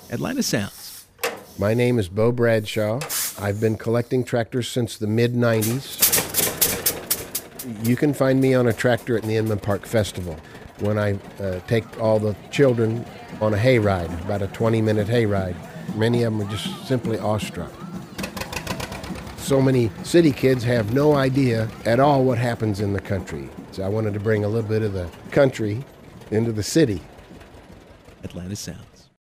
Atlanta Sounds. My name is Bo Bradshaw. I've been collecting tractors since the mid-90s. You can find me on a tractor at the Inman Park Festival when I take all the children on a hayride, about a 20-minute hayride. Many of them are just simply awestruck. So many city kids have no idea at all what happens in the country. So I wanted to bring a little bit of the country into the city. Atlanta Sounds.